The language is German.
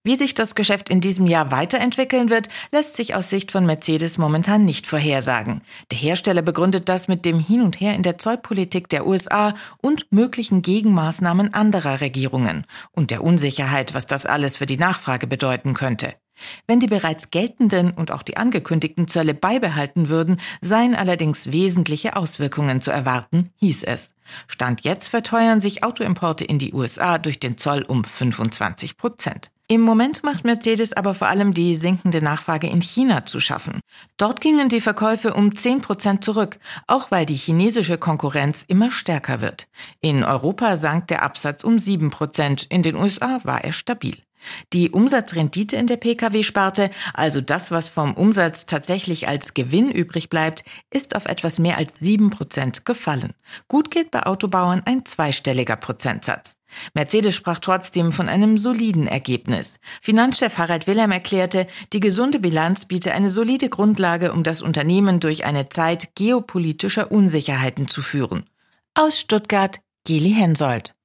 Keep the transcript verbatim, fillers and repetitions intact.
Wie sich das Geschäft in diesem Jahr weiterentwickeln wird, lässt sich aus Sicht von Mercedes momentan nicht vorhersagen. Der Hersteller begründet das mit dem Hin und Her in der Zollpolitik der U S A und möglichen Gegenmaßnahmen anderer Regierungen und der Unsicherheit, was das alles für die Nachfrage bedeuten könnte. Wenn die bereits geltenden und auch die angekündigten Zölle beibehalten würden, seien allerdings wesentliche Auswirkungen zu erwarten, hieß es. Stand jetzt verteuern sich Autoimporte in die U S A durch den Zoll um fünfundzwanzig Prozent. Im Moment macht Mercedes aber vor allem die sinkende Nachfrage in China zu schaffen. Dort gingen die Verkäufe um zehn Prozent zurück, auch weil die chinesische Konkurrenz immer stärker wird. In Europa sank der Absatz um sieben Prozent, in den U S A war er stabil. Die Umsatzrendite in der Pkw-Sparte, also das, was vom Umsatz tatsächlich als Gewinn übrig bleibt, ist auf etwas mehr als sieben Prozent gefallen. Gut geht bei Autobauern ein zweistelliger Prozentsatz. Mercedes sprach trotzdem von einem soliden Ergebnis. Finanzchef Harald Wilhelm erklärte, die gesunde Bilanz biete eine solide Grundlage, um das Unternehmen durch eine Zeit geopolitischer Unsicherheiten zu führen. Aus Stuttgart, Geli Hensoldt.